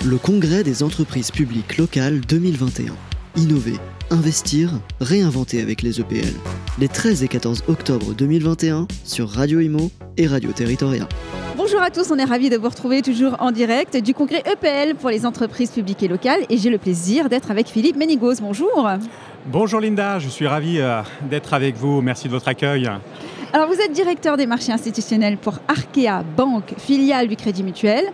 Le Congrès des entreprises publiques locales 2021. Innover, investir, réinventer avec les EPL. Les 13 et 14 octobre 2021 sur Radio Imo et Radio Territoria. Bonjour à tous, on est ravis de vous retrouver toujours en direct du congrès EPL pour les entreprises publiques et locales et j'ai le plaisir d'être avec Philippe Ménigos. Bonjour. Bonjour Linda, je suis ravi d'être avec vous, merci de votre accueil. Alors vous êtes directeur des marchés institutionnels pour Arkea Banque, filiale du Crédit Mutuel.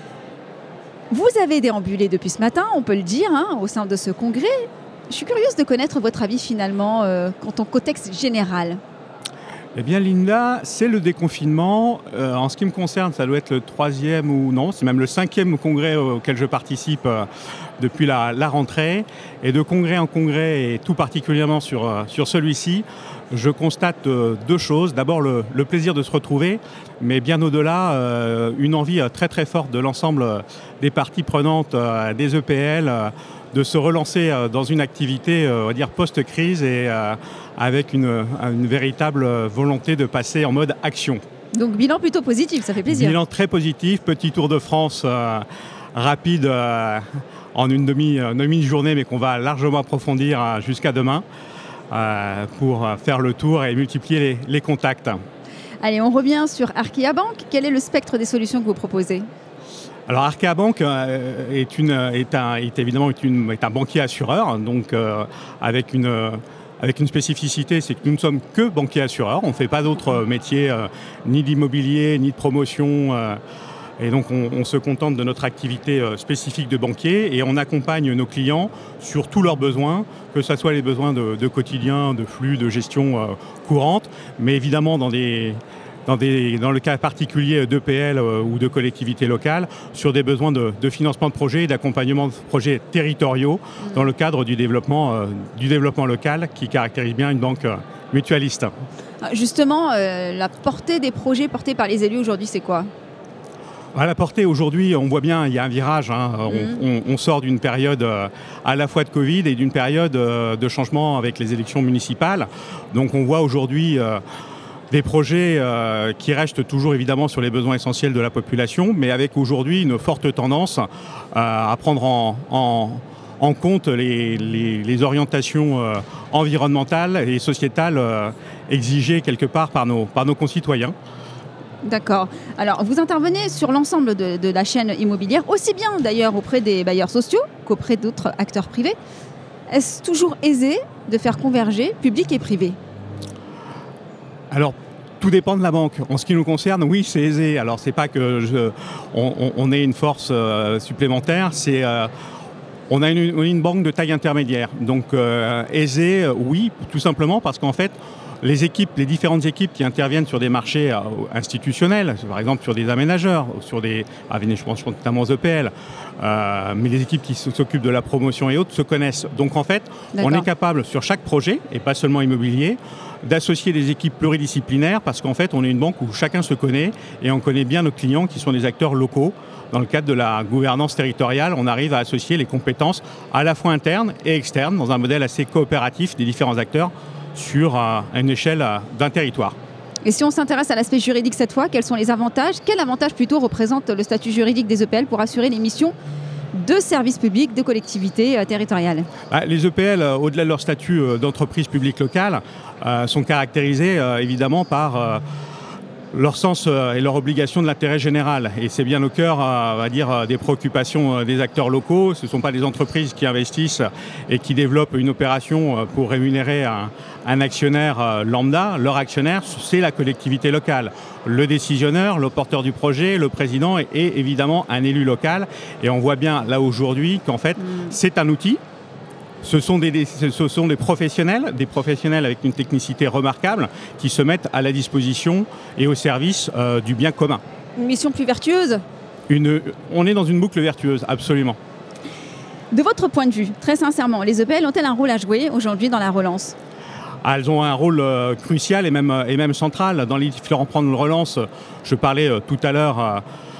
Vous avez déambulé depuis ce matin, on peut le dire, au sein de ce congrès. Je suis curieuse de connaître votre avis finalement quant au contexte général. Eh bien Linda, c'est le déconfinement. En ce qui me concerne, ça doit être le 3e ou non, c'est même le 5e congrès auquel je participe depuis la rentrée. Et de congrès en congrès, et tout particulièrement sur celui-ci, je constate deux choses. D'abord le plaisir de se retrouver, mais bien au-delà, une envie très très forte de l'ensemble des parties prenantes des EPL de se relancer dans une activité, on va dire, post-crise et avec une véritable volonté de passer en mode action. Donc bilan plutôt positif, ça fait plaisir. Bilan très positif, petit tour de France rapide en une demi-journée, mais qu'on va largement approfondir jusqu'à demain pour faire le tour et multiplier les contacts. Allez, on revient sur Arkea Banque. Quel est le spectre des solutions que vous proposez ? Alors Arkea Banque est évidemment un banquier assureur, donc avec une spécificité, c'est que nous ne sommes que banquiers assureurs. On ne fait pas d'autres métiers, ni d'immobilier, ni de promotion. Et donc on se contente de notre activité spécifique de banquier et on accompagne nos clients sur tous leurs besoins, que ce soit les besoins de quotidien, de flux, de gestion courante, mais évidemment dans le cas particulier d'EPL ou de collectivités locales, sur des besoins de financement de projets et d'accompagnement de projets territoriaux dans le cadre du développement local qui caractérise bien une banque mutualiste. Justement, la portée des projets portés par les élus aujourd'hui, c'est quoi ? À la portée aujourd'hui, on voit bien, il y a un virage. On sort d'une période à la fois de Covid et d'une période de changement avec les élections municipales. Donc on voit aujourd'hui des projets qui restent toujours évidemment sur les besoins essentiels de la population, mais avec aujourd'hui une forte tendance à prendre en compte les orientations environnementales et sociétales exigées quelque part par nos concitoyens. D'accord. Alors, vous intervenez sur l'ensemble de la chaîne immobilière, aussi bien d'ailleurs auprès des bailleurs sociaux qu'auprès d'autres acteurs privés. Est-ce toujours aisé de faire converger public et privé ? Alors, tout dépend de la banque. En ce qui nous concerne, oui, c'est aisé. Alors, c'est pas que on ait une force supplémentaire, c'est on a une banque de taille intermédiaire. Donc, aisé, oui, tout simplement parce qu'en fait, les différentes équipes qui interviennent sur des marchés institutionnels, par exemple sur des aménageurs, je pense notamment aux EPL, mais les équipes qui s'occupent de la promotion et autres se connaissent. Donc en fait, D'accord. On est capable sur chaque projet, et pas seulement immobilier, d'associer des équipes pluridisciplinaires parce qu'en fait, on est une banque où chacun se connaît et on connaît bien nos clients qui sont des acteurs locaux. Dans le cadre de la gouvernance territoriale, on arrive à associer les compétences à la fois internes et externes dans un modèle assez coopératif des différents acteurs sur une échelle d'un territoire. Et si on s'intéresse à l'aspect juridique cette fois, quels sont les avantages ? Quel avantage plutôt représente le statut juridique des EPL pour assurer les missions de services publics, de collectivités territoriales ? Les EPL, au-delà de leur statut d'entreprise publique locale, sont caractérisés évidemment par leur sens et leur obligation de l'intérêt général. Et c'est bien au cœur, on va dire, des préoccupations des acteurs locaux. Ce ne sont pas des entreprises qui investissent et qui développent une opération pour rémunérer un actionnaire lambda. Leur actionnaire, c'est la collectivité locale. Le décisionnaire, le porteur du projet, le président et évidemment un élu local. Et on voit bien là aujourd'hui qu'en fait, c'est un outil. Ce sont des professionnels avec une technicité remarquable qui se mettent à la disposition et au service du bien commun. Une mission plus vertueuse ? On est dans une boucle vertueuse, absolument. De votre point de vue, très sincèrement, les EPL ont-elles un rôle à jouer aujourd'hui dans la relance ? Elles ont un rôle crucial et même central dans les différents plans de relance. Je parlais tout à l'heure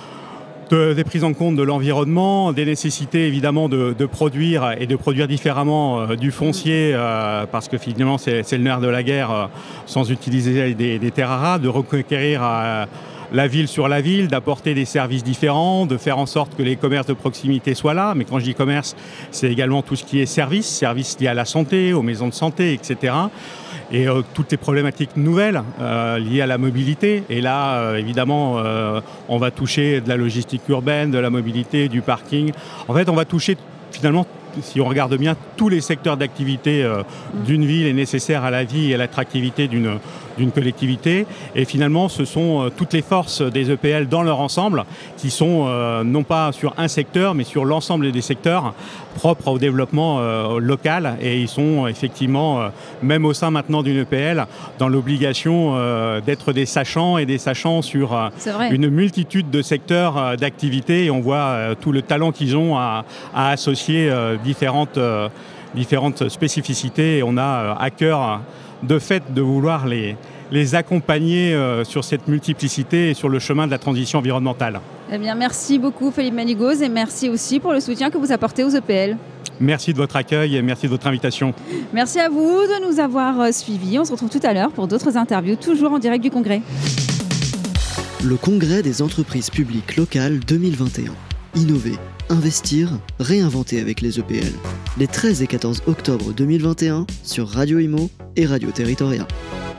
des prises en compte de l'environnement, des nécessités évidemment de produire et de produire différemment du foncier parce que finalement c'est le nerf de la guerre sans utiliser des terres rares, de reconquérir la ville sur la ville, d'apporter des services différents, de faire en sorte que les commerces de proximité soient là. Mais quand je dis commerce, c'est également tout ce qui est services liés à la santé, aux maisons de santé, etc. Et toutes les problématiques nouvelles liées à la mobilité. Et là, évidemment, on va toucher de la logistique urbaine, de la mobilité, du parking. En fait, on va toucher finalement, si on regarde bien, tous les secteurs d'activité d'une ville est nécessaire à la vie et à l'attractivité d'une collectivité. Et finalement, ce sont toutes les forces des EPL dans leur ensemble qui sont non pas sur un secteur, mais sur l'ensemble des secteurs propres au développement local. Et ils sont effectivement, même au sein maintenant d'une EPL, dans l'obligation d'être des sachants et des sachants sur une multitude de secteurs d'activité. Et on voit tout le talent qu'ils ont à associer différentes spécificités. Et on a à cœur de fait de vouloir les accompagner sur cette multiplicité et sur le chemin de la transition environnementale. Eh bien, merci beaucoup Philippe Manigoz et merci aussi pour le soutien que vous apportez aux EPL. Merci de votre accueil et merci de votre invitation. Merci à vous de nous avoir suivis. On se retrouve tout à l'heure pour d'autres interviews, toujours en direct du Congrès. Le Congrès des entreprises publiques locales 2021. Innover, investir, réinventer avec les EPL. Les 13 et 14 octobre 2021 sur Radio Imo et Radio Territoria.